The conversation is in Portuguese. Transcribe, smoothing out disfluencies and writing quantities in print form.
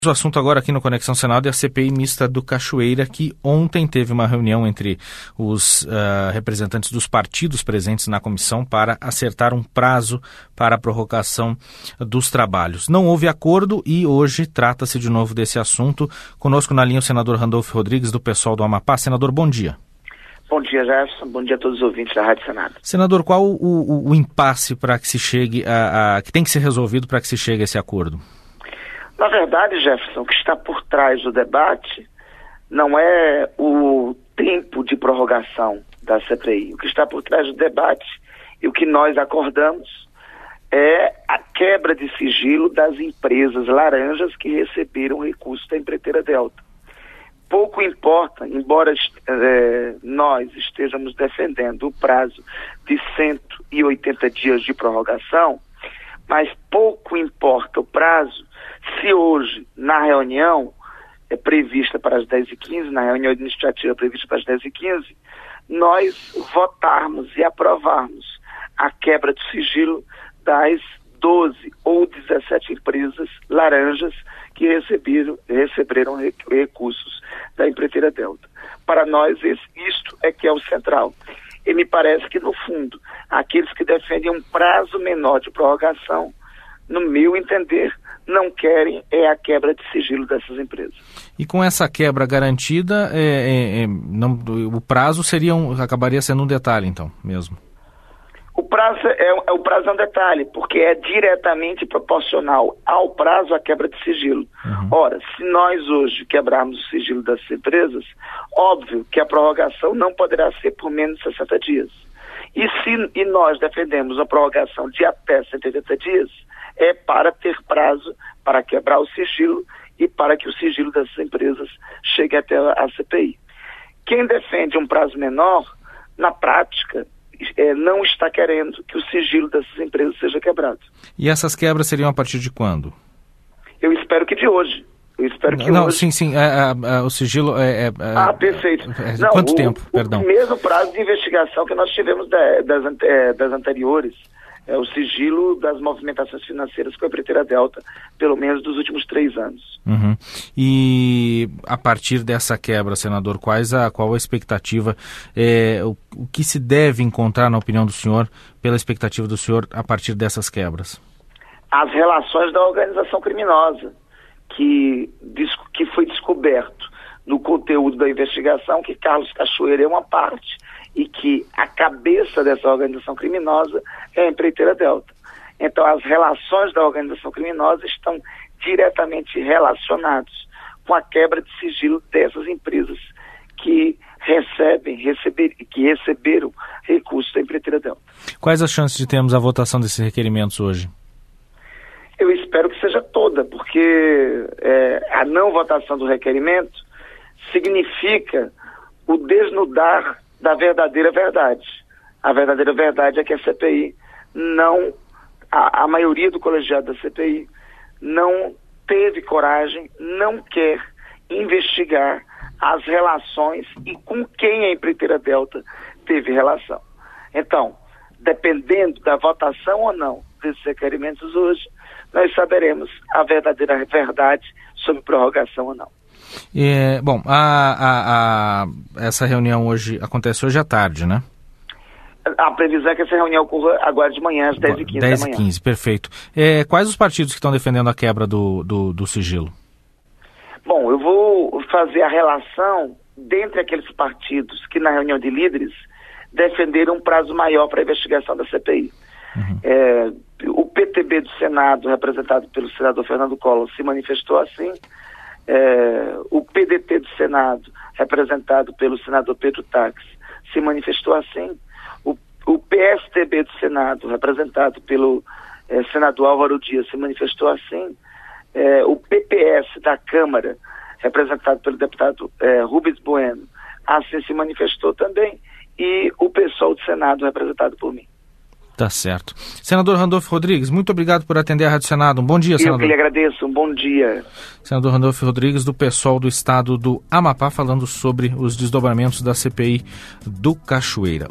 O assunto agora aqui no Conexão Senado é a CPI mista do Cachoeira, que ontem teve uma reunião entre os representantes dos partidos presentes na comissão para acertar um prazo para a prorrogação dos trabalhos. Não houve acordo e hoje trata-se de novo desse assunto. Conosco na linha o senador Randolfo Rodrigues, do PSOL do Amapá. Senador, bom dia. Bom dia, Jefferson. Bom dia a todos os ouvintes da Rádio Senado. Senador, qual o impasse para que se chegue que tem que ser resolvido para que se chegue a esse acordo? Na verdade, Jefferson, o que está por trás do debate não é o tempo de prorrogação da CPI. O que está por trás do debate e o que nós acordamos é a quebra de sigilo das empresas laranjas que receberam recursos da empreiteira Delta. Pouco importa, embora nós estejamos defendendo o prazo de 180 dias de prorrogação, mas pouco importa o prazo se hoje, na reunião prevista para as 10h15, na reunião administrativa prevista para as 10h15, nós votarmos e aprovarmos a quebra de sigilo das 12 ou 17 empresas laranjas que receberam recursos da empreiteira Delta. Para nós, isto é que é o central. E me parece que, no fundo, aqueles que defendem um prazo menor de prorrogação, no meu entender, não querem a quebra de sigilo dessas empresas. E com essa quebra garantida, o prazo acabaria sendo um detalhe, então, mesmo? O prazo é um detalhe, porque é diretamente proporcional ao prazo a quebra de sigilo. Ora, se nós hoje quebrarmos o sigilo das empresas, óbvio que a prorrogação não poderá ser por menos de 60 dias. E nós defendemos a prorrogação de até 180 dias, é para ter prazo para quebrar o sigilo e para que o sigilo dessas empresas chegue até a CPI. Quem defende um prazo menor, na prática, não está querendo que o sigilo dessas empresas seja quebrado. E essas quebras seriam a partir de quando? Eu espero que de hoje. Sim. O sigilo perfeito. Quanto tempo? Perdão. O mesmo prazo de investigação que nós tivemos das anteriores. É o sigilo das movimentações financeiras com a empreiteira Delta, pelo menos dos últimos 3 anos. E a partir dessa quebra, senador, qual a expectativa, o que se deve encontrar, na opinião do senhor, pela expectativa do senhor, a partir dessas quebras? As relações da organização criminosa, que foi descoberto no conteúdo da investigação que Carlos Cachoeira é uma parte e que a cabeça dessa organização criminosa é a empreiteira Delta. Então, as relações da organização criminosa estão diretamente relacionadas com a quebra de sigilo dessas empresas que receberam recursos da empreiteira Delta. Quais as chances de termos a votação desses requerimentos hoje? Eu espero que seja toda, porque a não votação do requerimento significa o desnudar da verdadeira verdade. A verdadeira verdade é que a CPI a maioria do colegiado da CPI não teve coragem, não quer investigar as relações e com quem a empreiteira Delta teve relação. Então, dependendo da votação ou não desses requerimentos hoje, nós saberemos a verdadeira verdade sobre prorrogação ou não. Essa reunião acontece hoje à tarde, né? A previsão é que essa reunião ocorra agora de manhã, às 10h15 da manhã. 10h15, perfeito. Quais os partidos que estão defendendo a quebra do sigilo? Bom, eu vou fazer a relação dentre aqueles partidos que na reunião de líderes defenderam um prazo maior para a investigação da CPI. O PTB do Senado, representado pelo senador Fernando Collor, se manifestou assim. O PDT do Senado, representado pelo senador Pedro Taques, se manifestou assim. O PSDB do Senado, representado pelo senador Álvaro Dias, se manifestou assim. O PPS da Câmara, representado pelo deputado Rubens Bueno, assim se manifestou também. E o PSOL do Senado, representado por mim. Tá certo. Senador Randolfo Rodrigues, muito obrigado por atender a Rádio Senado. Um bom dia, senador. Eu que lhe agradeço. Um bom dia. Senador Randolfo Rodrigues, do PSOL do estado do Amapá, falando sobre os desdobramentos da CPI do Cachoeira.